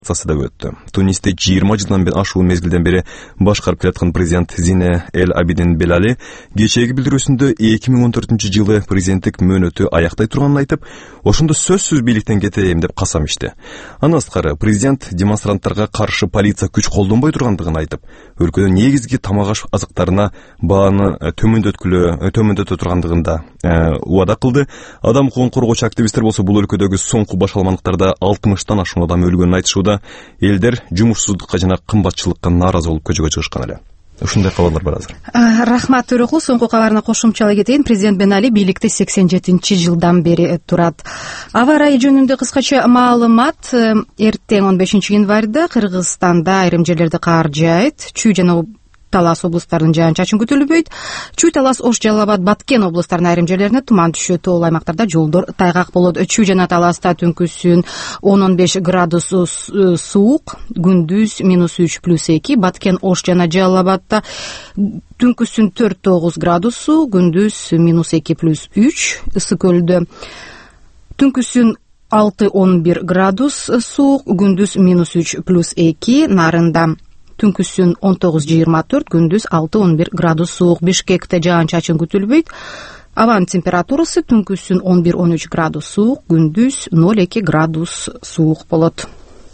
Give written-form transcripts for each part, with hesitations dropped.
да өттү. Тунисте 20 жылдан бери ашуун мезгилден бери башкарып келаткан президент Зине Эль Абидин Бен Али кечээги билдирүүсүндө 2014-жылы президенттик мөөнөтү аяктай турганын айтып, ошондо сөзсүз бийликтен кетейм деп касам ичти. Андан сырткары президент демонстранттарга каршы полиция күч колдонбой тургандыгын айтып, өлкөдө негизги тамак аш азыктарына бааны төмөндөтө тургандыгын да убада кылды. Адам укугун коргоочу активисттер болсо бул өлкөдөгү соңку башаламандыктарда 60-тан ашуун адам өлгөнүн айтышууда. Элдер жумушсуздукка жана кымбатчылыкка нааразы болуп көчөгө чыгышкан эле. Ушундай кабарлар бар азыр. Рахмат Төрөкул. Соңку кабарына кошумчалай кетейин. Президент Бен Али бийликте 87-жылдан бери турат. Аба ырайы жөнүндө кыскача маалымат. Эртең 15-январда Кыргызстанда айрым жерлерде кар жаайт. Чүй жана Талас облустарынын жаан-чачын күтүлбөйт. Чүй, Талас, Ош, Жалал Абад, Баткен облустарынын айрым жерлерине туман түшөт. Тоол аймактарда жолдор тайгак болот. Чүй жана Таласта түнкүсүн 10-15 градус суук, күндүз -3+2. Баткен, Ош жана Жалал Абадта түнкүсүн 4-9 градус суук, күндүз -2+3. Ысык көлдө түнкүсүн 6-11 градус суук, күндүз -3+2. Нарында түнкүсүн 19-24, күндүз 6-11 градус суук. Бишкекте жаан-чачын күтүлбөйт. Абанын температурасы түнкүсүн 11-13 градус суук, күндүз 0-2 градус суук болот.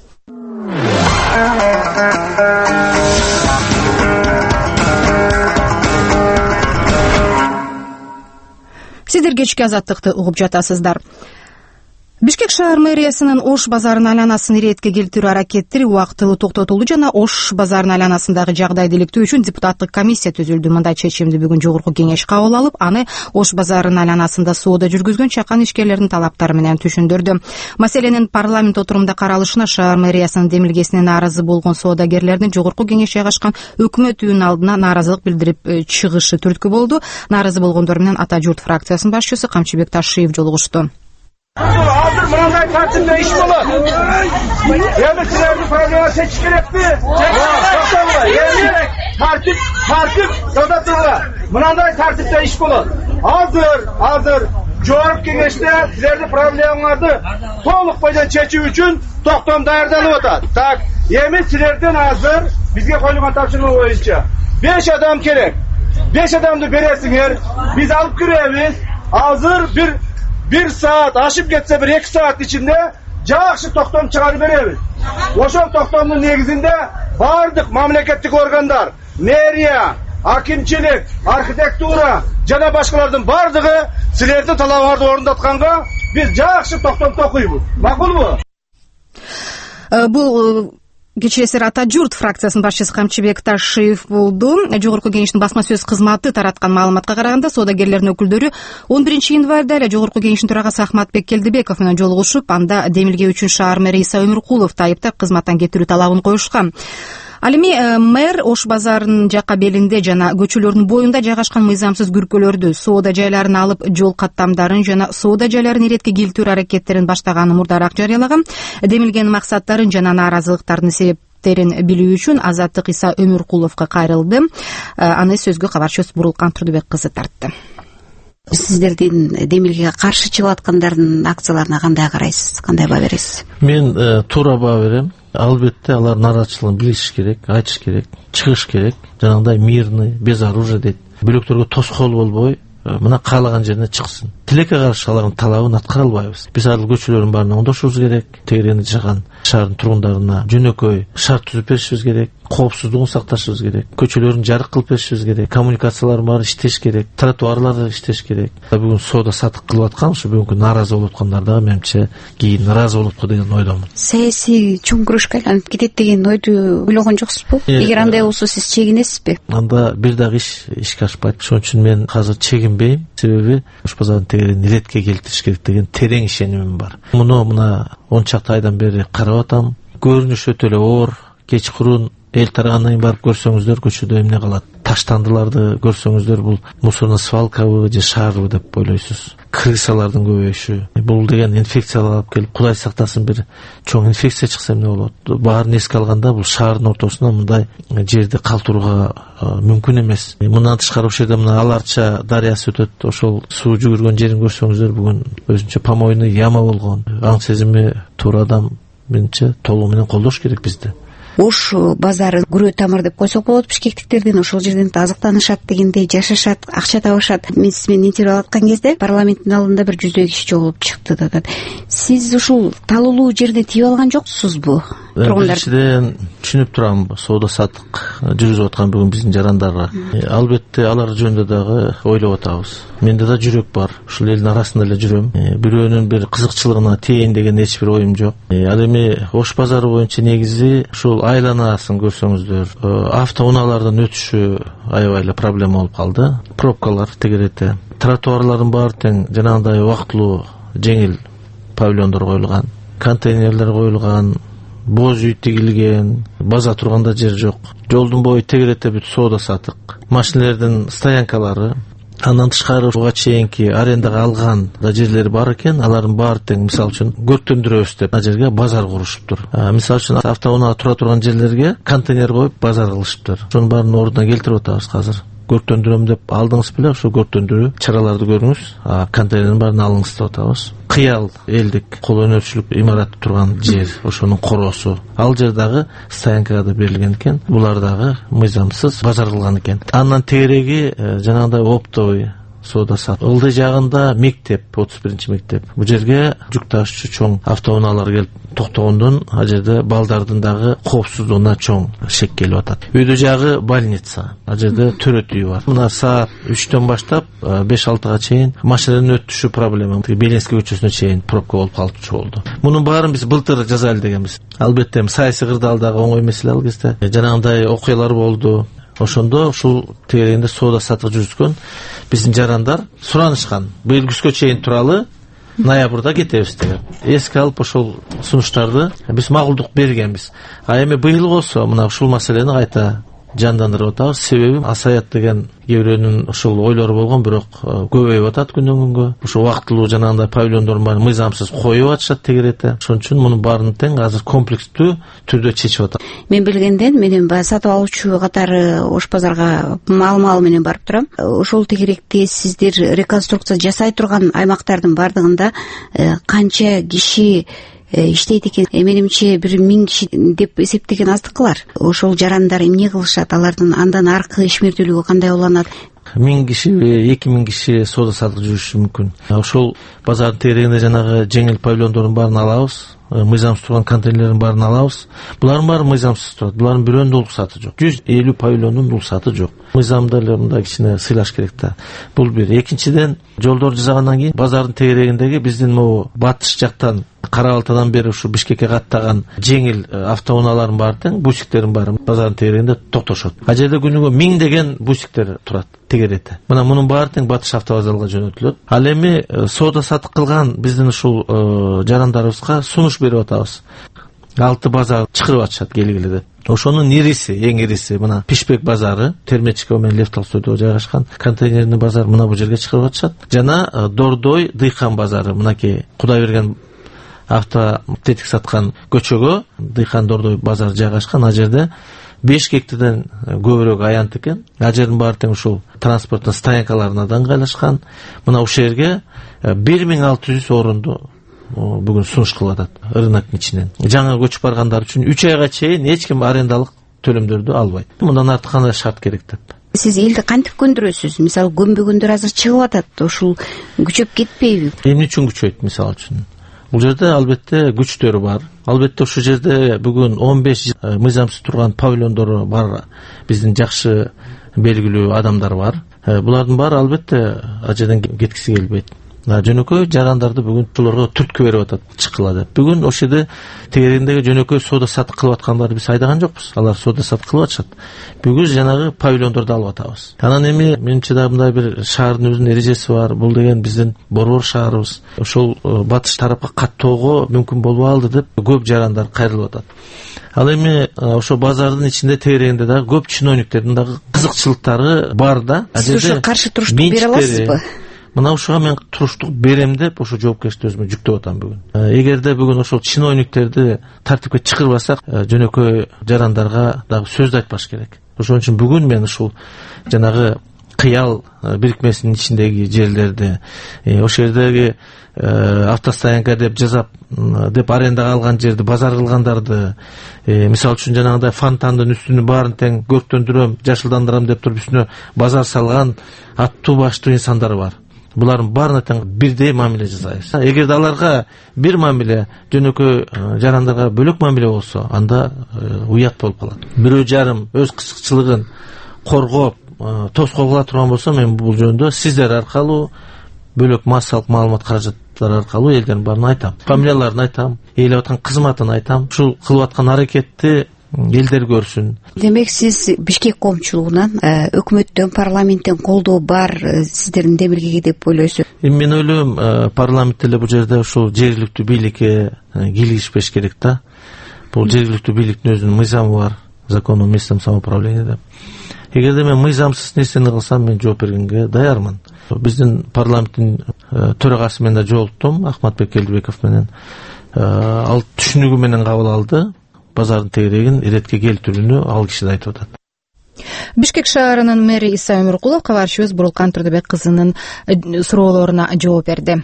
Сиздер кечки азаттыкты угуп жатасыздар. Бишкек шаар мэриясынын Ош базарынын айланасын иретке келтирүү аракеттери убактылуу токтотулду жана Ош базарынын айланасындагы жагдайды иликтөө үчүн депутаттык комиссия түзүлдү. Мындай чечимди бүгүн жогорку кеңеш кабыл алып, аны Ош базарынын айланасында соода жүргүзгөн чакан ишкерлердин талаптары менен түшүндүрдү. Маселенин парламент отурумда каралышына шаар мэриясынын демилгесине нааразы болгон соодагерлердин жогорку кеңеш жайгашкан өкмөт үйүнүн алдына нааразылык билдирип чыгышы түрткү болду. Нааразы болгондор менен Ата журт фракциясынын башчысы Камчыбек Ташиев жолугушту. Hazır mınандай tartibde iş bulun. Yani sizlerin problemi seçiş gerekli. Yani tartip sodatırlar. Mınандай tartibde iş bulun. Hazır. Joğruk kengeçte sizlerin problemlerdi to'liq boydan çeçүү üçün to'xtam dayarlanıp otat. Tak, yemin sizlerden hazır bizge koyulgan topşırma boyunca 5 adam gerek. 5 adamды beresiңер. Biz alıp kiremiz. Hazır bir saat aşıp geçse 1-2 saat içinde жақсы тоқтам çıkarıp beremiz. Oşo toxtamın negizinde bardık mamleketlik organlar, meriya, hakimçilik, arxitektura jana başkalardan bardığı sizlerdi talabыңарды орындатқанға biz жақсы тоқтам тоқуйбуз. Макулбу? Бул кечээсир Ата журт фракциясынын башчысы Камчыбек Ташиев болду. Жогорку кеңештин басма сөз кызматы тараткан маалыматка караганда, соодагерлердин өкүлдөрү 11-январда эле Жогорку кеңештин төрагасы Ахматбек Келдибеков менен жолугушуп, анда демилге үчүн шаар мэри Иса Өмүркуловду айыптап кызматтан кетирүү талабын коюшкан. Ал эми мэр Ош базарынын жака белинде жана көчөлөрдүн боюнда жайгашкан мыйзамсыз күркөлөрдү, соода жайларын алып, жол каттамдарын жана соода жайларын иретке келтирүү аракеттерин баштаганын мурдараак жарыялаган. Демилгенин максаттарын жана нааразылыктардын себептерин билүү үчүн Азаттык Иса Өмүркуловго кайрылды. Аны сөзгө кабарчыбыз Бурулкан Турдубек кызы тартты. Сиздердин демилгеге каршы чыгып аткандардын акцияларына кандай карайсыз? Кандай баа бересиз? Мен туура баа берем. Албетте алар нааразычылыгын билиш керек, айтыш керек, чыгыш керек. Жанагындай мирный, без оружия дейт. Бөлөктөргө тоскоол болбой, мына каалаган жерине чыксын. Тилекке каршы алардын талабын аткара албайбыз. Биз ар көчөлөрдүн баарына оңдошубуз керек. Тегерени жаган шаардын тургундарына жөнөкөй шарт түзүп беришибиз керек. Коопсуздугун сакташыбыз керек. Көчөлөрүн жарык кылып беришибиз керек. Коммуникациялар баары иштеш керек. Тротуарлар иштеш керек. Бүгүн соода сатык кылып аткан, ушу бүгүнкү нааразы болуп аткандар да менимче кийин нааразы болупку деген ойдомун. Саясий чоң күрөшкө айланып кетет деген ойду ойлогон жоксузбу? Эгер андай болсо сиз чегинесизби? Анда бир дагы ишке ашпайт. Ошон үчүн мен азыр чегинбейм. Себеби Ош базарынын тегерени иретке келтириш керек деген терең ишенимим бар. Мына 10 чакты айдан бери карап атам. Көрүнүш өтө эле оор. Кечкурун эл тарагандан барып көрсөңүздөр көчөдө эмне калат? Таштандыларды көрсөңүздөр бул мусорный свалкабы же шаарбы деп ойлойсуз. Крысалардын көбөйүшү. Бул деген инфекциялар алып келип, Кудай сактасын бир чоң инфекция чыкса эмне болот? Баарын эске алганда бул шаардын ортосунда мындай жерди калтырууга мүмкүн эмес. Мындан тышкары ошол жерде мына Аларча дарыясы өтөт. Ошол суу жүгүргөн жерин көрсөңүздөр бүгүн өзүнчө помойный яма болгон. Аң сезими туура адам менимче толугу менен колдош керек бизди. Ош базары күрөө тамыр деп койсок болот, бишкектиктердин ошол жерден азыктанышат дегендей, жашашат, акча табышат. Мен сиз менен интервью алып аткан кезде парламенттин алдында бир 100 киши чогулуп чыкты да. Сиз ушул талуулуу жерде тийип алган жоксузбу? Биринчиден түшүнүп турам, соода саттык жүргүзүп аткан бүгүн биздин жарандарга. Албетте алар жөнүндө дагы ойлоп атабыз. Менде да жүрөк бар, ушул элдин арасында эле жүрөм. Бирөөнүн бир кызыкчылыгына тиейин деген эч бир оюм жок. Ал эми Ош базары боюнча негизи ушул айланасын көрсөңүздөр, автоунаалардын өтүшү аябай эле проблема болуп калды. Пробкалар тегерете. Тротуарлардын баары тең жанагындай убактылуу жеңил павильондор коюлган, контейнерлер коюлган, боз үй тигилген, база турганда жер жок. Жолдун бою тегерете бүт соода саттык. Машиналардын стоянкалары, андан тышкары буга чейинки арендага алган да жерлери бар экен, алардын баары тең мисалы үчүн көрктөндүрөбүз деп ана жерге базар курушуптур. Мисалы үчүн автоунаа тура турган жерлерге контейнер коюп базар кылышыптыр. Ошонун баарын ордуна келтирип атабыз азыр. Көрктөндүрөм деп алдыңыз беле, ошо көрктөндүрүү чараларды көрүңүз, контейнердин баарын алыңыз деп атабыз. Кыял элдик кол өнөрчүлүк имараты турган жер, ошонун короосу. Ал жер дагы стоянкага да берилген экен. Булар дагы мыйзамсыз базар кылган экен. Андан тегереги жанагындай оптовый соода саттык. Ылдый жагында мектеп, 31 мектеп. Бул жерге жүк ташуучу чоң автоунаалар келип токтогондон ал жерде балдардын дагы коопсуздугуна чоң шек келип атат. Өйдө жагы больница. Ал жерде төрөт үй бар. Мына саат 3-төн баштап 5-6га чейин машинанын өтүшү проблема. Белинский көчөсүнө чейин пробка болуп калчу болду. Мунун баарын биз былтыр жазайлы дегенбиз. Албетте саясий кырдаалдагы оңой маселе ал кезде. Жанагындай окуялар болду. Ошондо ушул тегерегинде соода саттык жүргүзгөн биздин жарандар суранышкан. Быйыл күзгө чейин туралы, ноябрда кетебиз деген. Эске алып ошол сунуштарды биз макулдук бергенбиз. Эми быйыл болсо мына ушул маселени кайта жандандырып атабыз. Себеби асаят деген кээ бирөөнүн ушул ойлору болгон, бирок көбөйүп атат күндөн күнгө. Ошо убактылуу жанагындай павильондордун баарын мыйзамсыз коюп атышат тегерете. Ошон үчүн мунун баарын тең азыр комплекстүү түрдө чечип атат. Мен билгенден, менин сатып алуучу катары Ош базарга маал менен барып турам. Ошол тегеректе сиздер реконструкция жасай турган аймактардын бардыгында канча киши иштейт экен? Менимче 1000 киши деп эсептеген аздыкылар. Ошол жарандар эмне кылышат? Алардын андан аркы ишмердүүлүгү кандай уланат? 1000 киши, 2000 киши соода саттык жүрүшү мүмкүн. Ошол базардын тегерегинде жанагы жеңил павильондордун баарын алабыз. Мыйзамсыз турган контейнерлердин баарын алабыз. Булардын баары мыйзамсыз турат. Булардын бирөөнүн уруксаты жок. 150 павильондун уруксаты жок. Мыйзамды эле мындай кичине сыйлаш керек да. Бул бир. Экинчиден, жолдор жасагандан кийин базардын тегерегиндеги биздин могу батыш жактан Кара Балтадан бери ушу Бишкекке каттаган жеңил автоунаалардын баары тең, бусиктердин баары базардын тегерегинде токтошот. А жерде күнүгө 1000 деген бусиктер турат тегерете. Мына мунун баары тең Батыш автовокзалга жөнөтүлөт. Ал эми соода саттык кылган биздин ушул жарандарыбызга сунуш берип атабыз. 6 базар чыгарып атышат келгиле деп. Ошонун ириси, эң ириси мына Пишпек базары, Термечко менен Лев Толстойдо жайгашкан контейнерный базар мына бул жерге чыгарып атышат. Жана Дордой Дыйкан базары, мынакей Кудайберген автотетик саткан көчөгө Дыйкан Дордой базары жайгашкан. А жерде 5 гектардан көбүрөөк аянт экен. А жердин баары тең ушул транспорттун стоянкаларына да ыңгайлашкан. Мына ушул жерге 1600 орунду бүгүн сунуш кылып атат рыноктун ичинен. Жаңы көчүп баргандар үчүн 3 айга чейин эч ким арендалык төлөмдөрдү албайт. Мындан артык кандай шарт керек деп. Сиз элди кантип көндүрөсүз? Мисалы көмбөгөндөр азыр чыгып атат, ушул күчөп кетпейби? Эмне үчүн күчөйт мисалы үчүн? Бул жерде албетте күчтөр бар. Албетте ушул жерде бүгүн 15 мыйзамсыз турган павильондору бар. Биздин жакшы белгилүү адамдар бар. Булардын баары албетте ал жерден кеткиси келбейт. Жөнөкөй жарандарды бүгүн ушуларга түрткү берип атат, чыккыла деп. Бүгүн ошол жерде тегерегиндеги жөнөкөй соода саттык кылып аткандарды биз айдаган жокпуз. Алар соода саттык кылып атышат. Бүгүн жанагы павильондорду алып атабыз. Анан эми менимче да мындай бир шаардын өзүнүн эрежеси бар. Бул деген биздин борбор шаарыбыз. Ошол батыш тарапка каттоого мүмкүн болбой деп көп жарандар кайрылып атат. Ал эми ошо базардын ичинде тегерегинде дагы көп чиновниктердин дагы кызыкчылыктары бар да. Сиз ошо каршы туруштук бере аласызбы? Мына ушуга мен туруштук берем деп ошо жоопкерчиликти өзүмө жүктөп атам бүгүн. Эгерде бүгүн ошол чиновниктерди тартипке чакырбасак, жөнөкөй жарандарга дагы сөз да айтпаш керек. Ошон үчүн бүгүн мен ушул жанагы кыял бирикмесинин ичиндеги жерлерди, ошол жердеги автостоянка деп жасап деп арендага алган жерди базар кылгандарды, мисалы үчүн жанагындай фонтандын үстүнү баарын тең көрктөндүрөм, жашылдандырам деп туруп үстүнө базар салган аттуу баштуу инсандар бар. Булардын баарына тең бирдей мамиле жасайбыз. Эгерде аларга бир мамиле, жөнөкөй жарандарга бөлөк мамиле болсо, анда уят болуп калат. Бирөө жарым өз кызыкчылыгын коргоп, тоскоол кыла турган болсо, мен бул жөнүндө сиздер аркылуу бөлөк массалык маалымат каражаттары аркылуу элдердин баарын айтам. Фамилияларын айтам, ээлеп аткан кызматын айтам. Ушул кылып аткан аракетти элдер көрсүн. Демек сиз Бишкек коомчулугунан өкмөттөн, парламенттен колдоо бар сиздердин демилгеге деп ойлойсуз? Мен ойлойм, парламент деле бул жерде ушул жергиликтүү бийликке кийлигишпеш керек да. Бул жергиликтүү бийликтин өзүнүн мыйзамы бар, закон о местном самоуправлении деп. Эгерде мен мыйзамсыз нерсени кылсам, мен жооп бергенге даярмын. Биздин парламенттин төрагасы менен да жолуктум, Ахматбек Келдибеков менен. Ал түшүнүгү менен кабыл алды. Базардын тегерегин иретке келтирүүнү ал киши да айтып атат. Бишкек шаарынын мэри Иса Өмүркулов кабарчыбыз Бурулкан Турдубек кызынын суроолоруна жооп берди.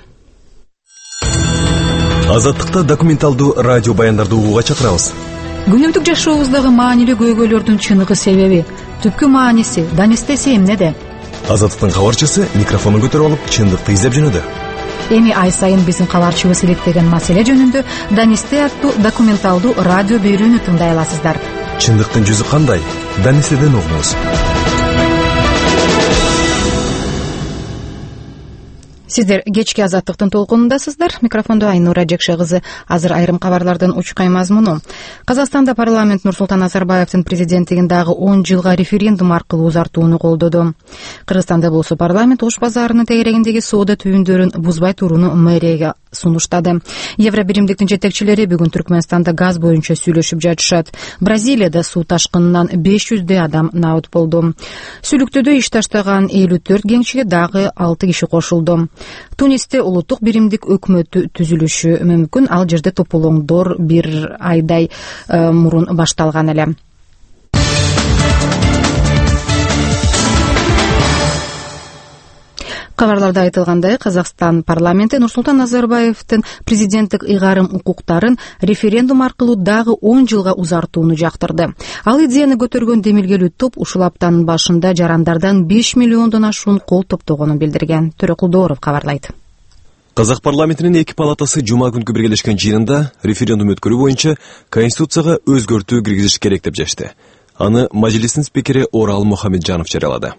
Азаттыкта документалдуу радио баяндарды угууга чакырабыз. Күнүмдүк жашообуздагы маанилүү көйгөйлөрдүн чыныгы себеби, түпкү мааниси, данистеси эмнеде? Азаттыктын кабарчысы микрофонун көтөрүп алып, чындыкты издеп жөнөдү. Эми ай сайын биздин кабарчыбыз иликтеген маселе жөнүндө Данисте аттуу документалдуу радио берүүнү тыңдай аласыздар. Чындыктын жүзү кандай? Данистеден угуңуз. Сиздер кечки Азаттыктын толкунундасыздар. Микрофондо Айнура Жекше кызы. Азыр айрым кабарлардын учкай мазмуну. Казакстанда парламент Нурсултан Назарбаевдин президенттигин дагы 10 жылга референдум аркылуу узартууну колдоду. Кыргызстанда болсо парламент Ош базарынын тегерегиндеги соода түйүндөрүн бузбай турууну мэрияга сунуштады. Евробиримдиктин жетекчилери бүгүн Түркмөнстанда газ боюнча сүйлөшүп жатышат. Бразилияда суу ташкынынан 500 адам набыт болду. Сүйлүктөдө иш таштаган 54 кеңчиге дагы 6 киши кошулду. Тунисте улуттук биримдик өкмөтү түзүлүшү мүмкүн. Ал жерде тополоңдор бир айдай мурун башталган эле. Кабарларда айтылгандай, Казакстан парламенти Нурсултан Назарбаевдин президенттик ыйгарым укуктарын референдум аркылуу дагы 10 жылга узартууну жактырды. Ал идеяны көтөргөн демилгелүү топ ушул аптанын башында жарандардан 5 миллиондон ашуун кол топтогонун билдирген. Төрөкулдооров кабарлайт. Казак парламентинин эки палатасы жума күнкү биргелешкен жыйынында референдум өткөрүү боюнча конституцияга өзгөртүү киргизиш керек деп чечти. Аны Majlistин спикери Орал Мухамеджанов жарыялады.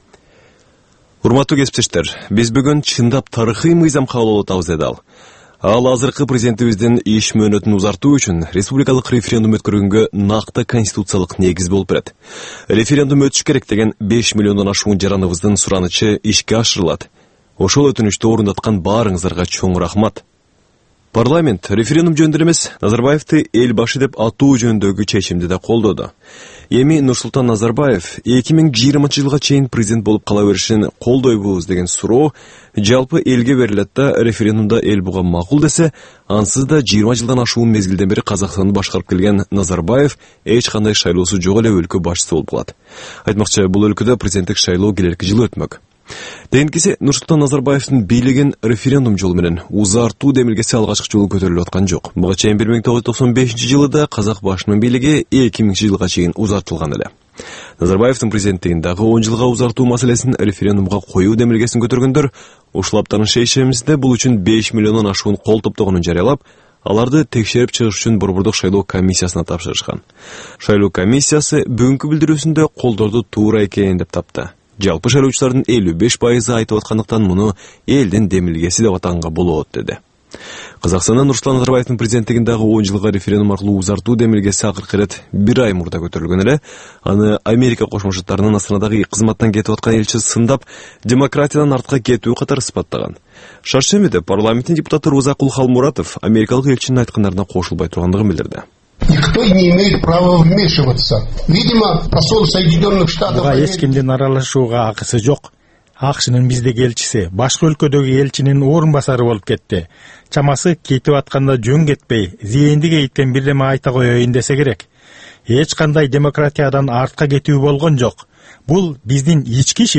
Урматтуу кесиптештер, биз бүгүн чындап тарыхый мыйзам кабыл атабыз деди ал. Ал азыркы президентибиздин иш мөөнөтүн узартуу үчүн республикалык референдум өткөргөнгө накты конституциялык негиз болуп берет. Референдум өтүш керек деген 5 миллиондон ашуун жараныбыздын суранычы ишке ашырылат. Ошол өтүнүштү орундаткан баарыңыздарга чоң рахмат. Парламент референдум жөнүндө эмес, Назарбаевди эл башы деп атуу жөнүндөгү чечимди да колдоду. Эми Нурсултан Назарбаев 2020 жылга чейин президент болуп кала беришин колдойбуз деген суроо жалпы элге берилет да, референдумда эл буга макул десе, ансыз да 20 жылдан ашуун мезгилден бери Казакстанды башкарып келген Назарбаев эч кандай шайлоосу жок эле өлкө башчысы болуп калат. Айтмакчы, бул өлкөдө президенттик шайлоо келерки жылы өтмөк. Тегинкиси Нурсултан Назарбаевдин бийлигин референдум жолу менен узартуу демилгеси алгачкы жолу көтөрүлүп аткан жок. Буга чейин 1995 жылыда казак башчынын бийлиги 2000 жылга чейин узартылган эле. Назарбаевдин президенттигин дагы 10 жылга узартуу маселесин референдумга коюу демилгесин көтөргөндөр ушул аптанын шейшемизде бул үчүн 5 миллиондон ашуун кол топтогонун жарыялап, аларды текшерип чыгыш үчүн Борбордук шайлоо комиссиясына тапшырышкан. Шайлоо комиссиясы бүгүнкү билдирүүсүндө колдорду туура экен деп тапты. Жалпы шайлоочулардын 55% айтып аткандыктан муну элдин демилгеси деп атаганга болот деди. Казакстанда Нурсултан Назарбаевдин президенттигин дагы 10 жылга референдум аркылуу узартуу демилгеси акыркы ирет 1 ай мурда көтөрүлгөн эле. Аны Америка Кошмо Штаттарынын Астанадагы кызматтан кетип аткан элчиси сындап, демократиядан артка кетүү катары сыпаттаган. Шаршембиде парламенттин депутаты Розакул Халмуратов америкалык элчинин айткандарына кошулбай тургандыгын билдирди. Никто не имеет права вмешиваться. Видимо, посол Соединенных Штатов... Буга эч кимдин аралашууга акысы жок. АКШнын биздеги элчиси башка өлкөдөгү элчинин орун басары болуп кетти. Чамасы кетип атканда жөн кетпей, зээндик эйттен бирдеме айта коеюн десе керек. Эч кандай демократиядан артка кетүү болгон жок. Бул биздин ички ишибиз.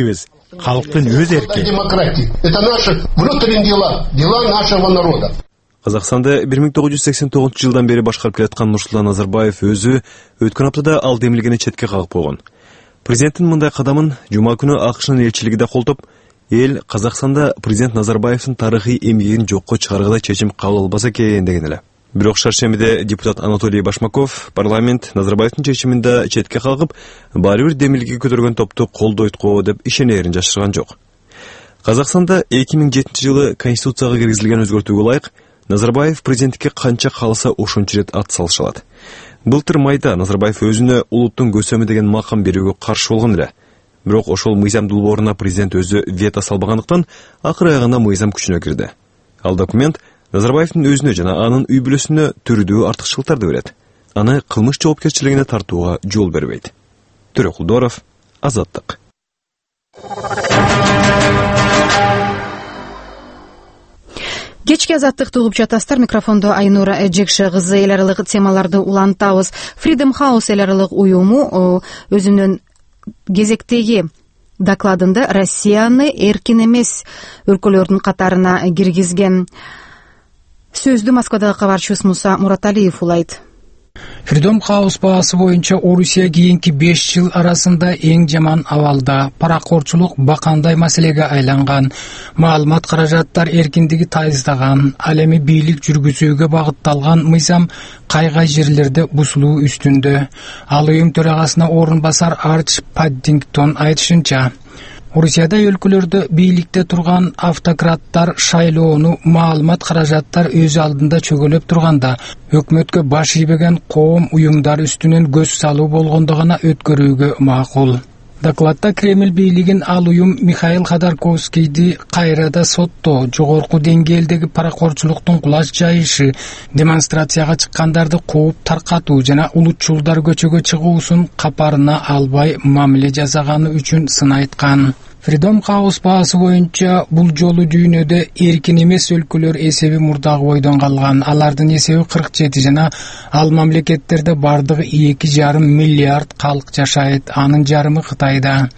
Халктын өз эрки. Демократия. Это наши внутренние дела нашего народа. Казакстанда 1989 жылдан бери башкарып келаткан Нурсултан Назарбаев өзү өткөн аптада ал демилгени четке кагып койгон. Президенттин мындай кадамын жума күнү АКШнын элчилиги да колдоп, эл Казакстанда президент Назарбаевдин тарыхый эмгегин жокко чыгаргыда чечим кабыл албаса экен деген эле. Бирок шаршемиде депутат Анатолий Башмаков парламент Назарбаевдин чечимин да четке кагып, баары бир демилге көтөргөн топту колдойт го деп ишенерин жашырган жок. Казакстанда 2007 жылы конституцияга киргизилген өзгөртүүгө ылайык Назарбаев президенттикке канча кааласа ошончо рет ат салыша алат. Былтыр майда Назарбаев өзүнө улуттун көсөмү деген макам берүүгө каршы болгон эле. Бирок ошол мыйзам долбооруна президент өзү вето салбагандыктан акыры аягында мыйзам күчүнө кирди. Ал документ Назарбаевдин өзүнө жана анын үй бүлөсүнө түрдүү артыкчылыктарды берет. Аны кылмыш жоопкерчилигине тартууга жол бербейт. Төрө Кулдоров, Азаттык. Кечки Азаттыкты угуп жатасыздар. Микрофондо Айнура Эжекши кызы. Эл аралык темаларды улантабыз. Freedom House эл аралык уюму өзүнүн кезектеги докладында Россияны эркин эмес өлкөлөрдүн катарына киргизген. Сөздү Москвадагы кабарчыбыз Муса Мураталиев улайт. Freedom House баасы боюнча Орусия кийинки 5 жыл арасында эң жаман абалда. Паракорчулук бакандай маселеге айланган. Маалымат каражаттар эркиндиги тайыздаган. Ал эми бийлик жүргүзүүгө багытталган мыйзам кайгай жерлерде бузулуу үстүндө. Ал уюм төрагасына орун басар Арч Паддингтон айтышынча, Орусияда өлкөлөрдө бийликте турган автократтар шайлоону маалымат каражаттар өз алдында чөгөлөп турганда, өкмөткө баш ийбеген коом уюмдар үстүнөн көз салуу болгондо гана өткөрүүгө макул. Докладта Кремль бийлигин ал уюм Михаил Ходорковскийди кайрада соттоо, жогорку деңгээлдеги паракорчулуктун кулач жайышы, демонстрацияга чыккандарды кууп таркатуу жана улутчулдар көчөгө чыгуусун капарына албай мамиле жасаганы үчүн сын айткан. Freedom House баасы боюнча бул жолу дүйнөдө эркин эмес өлкөлөр эсеби мурдагы бойдон калган. Алардын эсеби 47 жана ал мамлекеттерде бардыгы 2,5 миллиард калк жашайт. Анын жарымы Кытайда.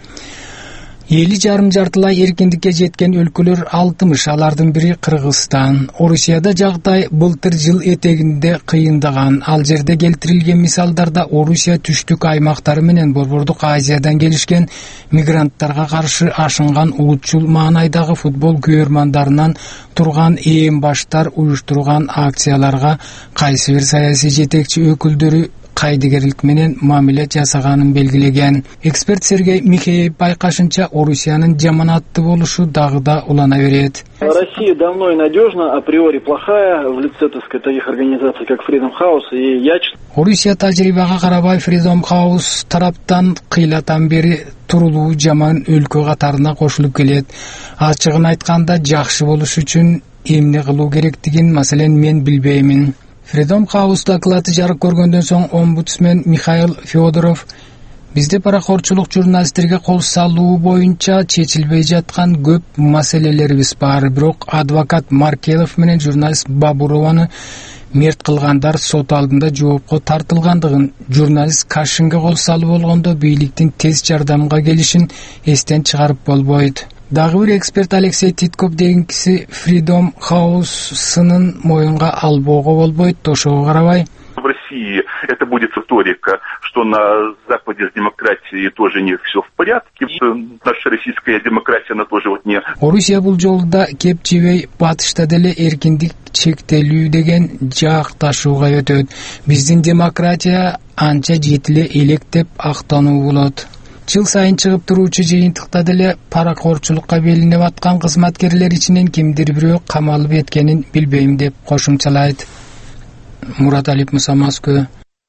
Эли жарым жартылай эркиндикке жеткен өлкөлөр 60, алардын бири Кыргызстан. Орусияда жагдай былтыр жыл этегинде кыйындаган. Ал жерде келтирилген мисалдарда Орусия түштүк аймактары менен Борбордук Азиядан келишкен мигранттарга каршы ашынган улутчул маанайдагы футбол күйөрмандарынан турган ээн баштар уюштурган акцияларга кайсы бир саясий жетекчи өкүлдөрү кайдыгерлик менен мамиле жасаганын белгилеген. Эксперт Сергей Михеев байкашынча Орусиянын жаманатты болушу дагы да улана берет. Россия давно и надежно априори плохая в лице, так сказать, таких организаций, как Freedom House, и я... Орусия тажрыйбага карабай Freedom House тараптан кыйлатан бери турулуу жаман өлкө катарына кошулуп келет. Ачыгын айтканда жакшы болуш үчүн эмне кылуу керектигин маселен мен билбеймин. Freedom House доклады жарык көргөндөн соң омбудсмен Михаил Федоров бизде паракорчулук журналисттерге кол салуу боюнча чечилбей жаткан көп маселелерибиз бар. Бирок адвокат Маркелов менен журналист Бабурованы мерт кылгандар сот алдында жоопко тартылгандыгын, журналист Кашинге кол салуу болгондо бийликтин тез жардамга келишин эстен чыгарып болбойт. Дагы бир эксперт Алексей Титков дегенкиси Freedom House-сынын моюнга албоого болбойт, ошого карабай. В России это будет риторика, что на Западе с демократией тоже не все в порядке. Наша российская демократия, она тоже вот не... Орусия бул жолда кеп жибей, батышта деле эркиндик чектелүү деген жакташууга өтөт. Биздин демократия анча жетиле элек деп актануу болот. Жыл сайын чыгып туруучу жыйынтыкта деле паракорчулукка белинип аткан кызматкерлер ичинен кимдир бирөө камалып эткенин билбейм деп кошумчалайт. Мураталиев, Муса, Москва.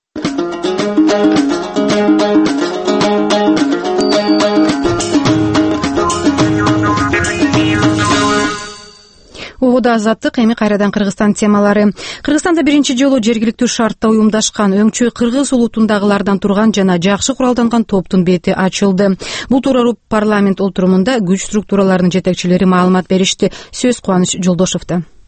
Угуда Азаттык, эми кайрадан Кыргызстан темалары. Кыргызстанда биринчи жолу жергиликтүү шартта уюмдашкан өңчөй кыргыз улутундагылардан турган жана жакшы куралданган топтун бети ачылды. Бул тууралуу парламент отурумунда күч структураларынын жетекчилери маалымат беришти. Сөз Кубаныч Жолдошовдо.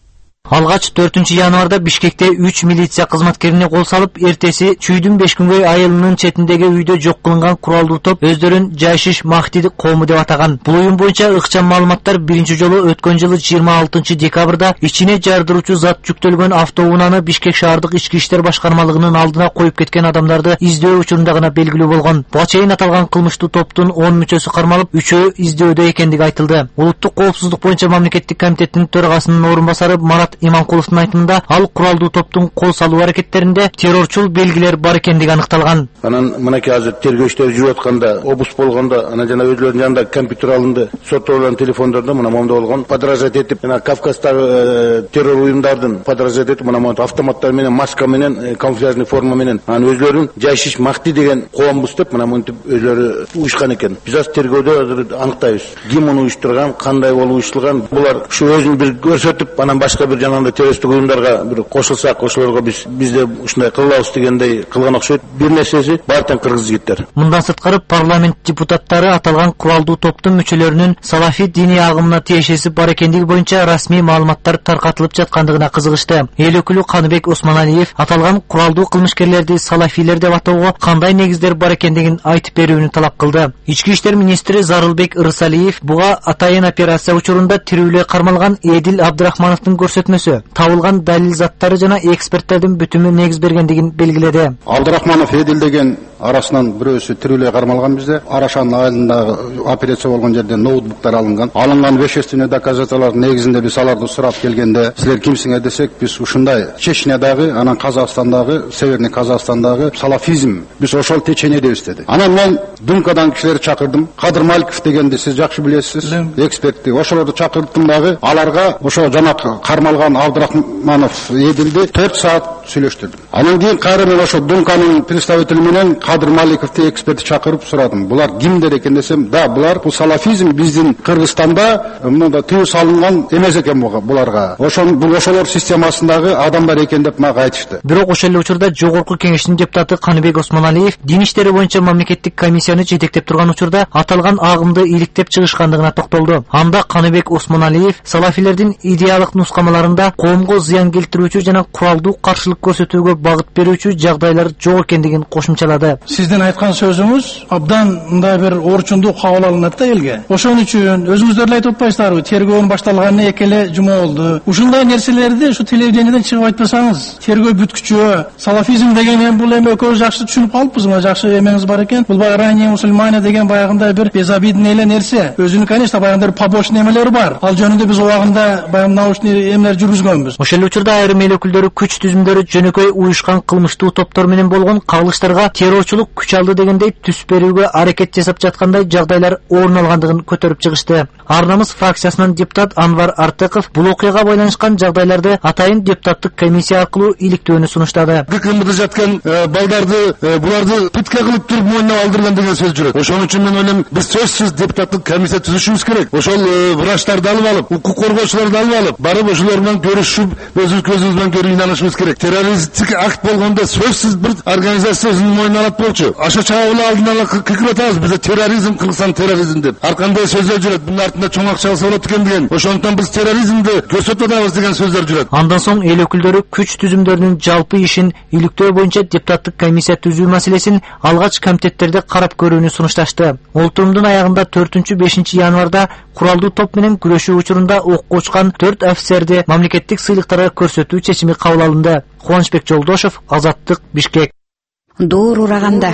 Алгач 4-январда Бишкекте 3 милиция кызматкерине кол салып, эртеси чүйдүн 5 күнгөй айылынын четиндеги үйдө жок кылынган куралдуу топ өздөрүн Жайшиш Махти коому деп атаган. Бул уюм боюнча ыкчам маалыматтар биринчи жолу өткөн жылы 26-декабрда ичине жардыруучу зат жүктөлгөн автоунааны Бишкек шаардык ички иштер башкармалыгынын алдына коюп кеткен адамдарды издөө учурунда гана белгилүү болгон. Буга чейин аталган кылмыштуу топтун 10 мүчөсү кармалып, 3-өө издөөдө экендиги айтылды. Улуттук коопсуздук боюнча мамлекеттик комитеттин төрагасынын орун басары Марат Иманкуловдун айтымында, ал куралдуу топтун кол салуу аракеттеринде террорчул белгилер бар экендиги аныкталган. Анан мынакей азыр тергөө иштери жүрүп атканда, обус болгондо, анан жана өздөрүнүн жанында компьютер алынды, соттолгон телефондордо мына моундай болгон, подражать этип, жана Кавказдагы террор уюмдардын подражать этип, мына моундай автоматтар менен, маска менен, камуфляжный форма менен, анан өздөрүн Жайшиш Махти деген коомбуз деп, мына монтип өздөрү уюшкан экен. Биз азыр тергөөдө азыр аныктайбыз. Ким муну уюштурган, кандай болуп уюштурган, булар ушу өзүн бир көрсөтүп, анан башка бир жанагындай террористтик уюмдарга бир кошулсак, ошолорго бизде ушундай кылабыз дегендей кылган окшойт. Бир нерсеси бар тең кыргыз жигиттер. Мындан сырткары парламент депутаттары аталган куралдуу топтун мүчөлөрүнүн салафи диний агымына тиешеси бар экендиги боюнча расмий маалыматтар таркатылып жаткандыгына кызыгышты. Эл өкүлү Каныбек Осмоналиев аталган куралдуу кылмышкерлерди салафилер деп атоого кандай негиздер бар экендигин айтып берүүнү талап кылды. Ички иштер министри Зарылбек Ырысалиев буга атайын операция учурунда тирүүлөй кармалган Эдил Абдрахмановдун көрсөтмөсү, табылган далил заттары жана эксперттердин бүтүмү негиз бергендигин белгиледи. Абдрахманов Эдил деген арасынан бирөөсү тирүүлөй кармалган бизде. Арашан айылындагы операция болгон жерден ноутбуктар алынган вещественный доказательстволор негизинде биз аларды сурап келгенде, силер кимсиңер десек, биз ушундай Чечнядагы, анан Казакстандагы, Северный Казакстандагы салафизм, биз ошол теченедебиз деди. Анан мен Думкадан кишилерди чакырдым. Кадыр Маликов дегенди сиз жакшы билесиз, экспертти. Ошолорду чакырдым дагы, аларга ошо жана кармалган Абдрахманов Эдилди 4 саат сүйлөштүрдүм. Анан кийин кайра мен ошо Думканын представители менен Кадыр Маликовду экспертти чакырып сурадым. Булар кимдер экен десем, да, булар бул салафизм биздин Кыргызстанда мында тыюу салынган эмес экен буларга. Ошолор системасындагы адамдар экен деп мага айтышты. Бирок ошол эле учурда жогорку кеңештин депутаты Каныбек Осмоналиев дин иштери боюнча мамлекеттик комиссияны жетектеп турган учурда аталган агымды иликтеп чыгышкандыгына токтолду. Анда Каныбек Осмоналиев салафилердин идеялык нускамаларында коомго зыян келтирүүчү жана куралдуу каршылык көрсөтүүгө багыт берүүчү жагдайлар жок экендигин кошумчалады. Сиздин айткан сөзүңүз абдан мындай бир орчундуу кабыл алынат да элге. Ошон үчүн өзүңүздөр эле айтып атпайсыздарбы, тергөөнүн башталганына 2 жума болду. Ушундай нерселерди ушу телевидениеден чыгып айтпасаңыз, тергөө бүткүчү, салафизм деген бул эми экөөбүз жакшы түшүнүп калыппыз, мына жакшы эмеңиз бар экен. Бул баягы ранее мусульмане деген баягындай бир безобидный эле нерсе. Өзүнүн, конечно, баягындай побочный эмелери бар. Ал жөнүндө биз убагында баягы научный эмелер жүргүзгөнбүз. Ошол эле учурда айрым эл өкүлдөрү күч түзүмдөрү жөнөкөй уюшкан кылмыштуу топтор менен болгон кагылыштарга террорчулук күч алды дегендей түс берүүгө аракет жасап жаткандай жагдайлар орун алгандыгын көтөрүп чыгышты. Арнамыз фракциясынан депутат Анвар Артыков бул окуяга байланышкан жагдайларды атайын депутаттык комиссия аркылуу иликтөөнү сунуштады. ГКМда жаткан балдарды, буларды пытка кылып туруп мойнуна алдырган деген сөз жүрөт. Ошон үчүн мен ойлойм, биз сөзсүз депутаттык комиссия түзүшүбүз керек. Ошол врачтарды алып алып, укук коргоочуларды алып алып, барып ошолор менен көрүшүп, көзүбүз менен көрүп иналышыбыз керек. Террористтик акт болгондо сөзсүз бир организация өзүнүн мойнуна алат болчу. Аша чабуулу алдын ала кыйкырып атабыз, бизде терроризм кылсаң терроризм деп. Ар кандай сөздөр жүрөт, бунун артында чоң акча алса болот экен деген. Ошондон биз терроризмди көрсөтүп атабыз деген сөздөр жүрөт. Андан соң эл өкүлдөрү күч түзүмдөрүнүн жалпы ишин иликтөө боюнча депутаттык комиссия түзүү маселесин алгач комитеттерде карап көрүүнү сунушташты. Олтурумдун аягында 4-5 январда куралдуу топ менен күрөшүү учурунда окко учкан 4 офицерди мамлекеттик сыйлыктарга көрсөтүү чечими кабыл алынды. Кубанычбек Жолдошов, Азаттык, Бишкек. Доор ураганда.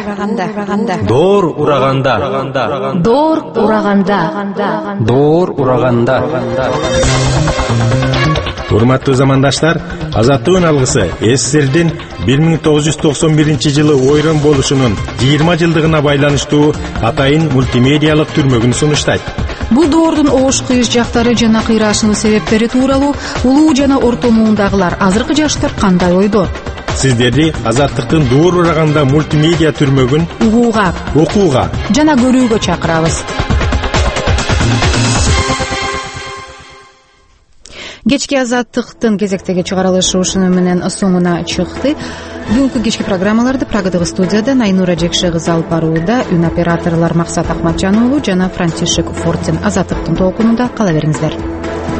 Доор ураганда. Доор ураганда. Доор ураганда. Урматтуу замандаштар, Азаттыгын алгысы СССРдин 1991-жылы ойрон болушунун 20 жылдыгына байланыштуу атайын мультимедиалык түрмөгүн сунуштайт. Бул доордун оош кыйыш жактары жана кыйраашынын себептери тууралуу улуу жана орто муундагылар, азыркы жаштар кандай ойдо? Сиздерди Азаттыктын Доор ураганда мультимедиа түрмөгүн угууга, окууга жана көрүүгө чакырабыз. Кечки Азаттыктын кезектеги чыгарылышы ушуну менен соңуна чыкты. Бүгүнкү кечки программаларды Прагадагы студиядан Айнура Жекше кызы алып барууда, үн операторлор Максат Акматжан уулу жана Франтишек Фортин. Азаттыктын толкунунда кала бериңиздер.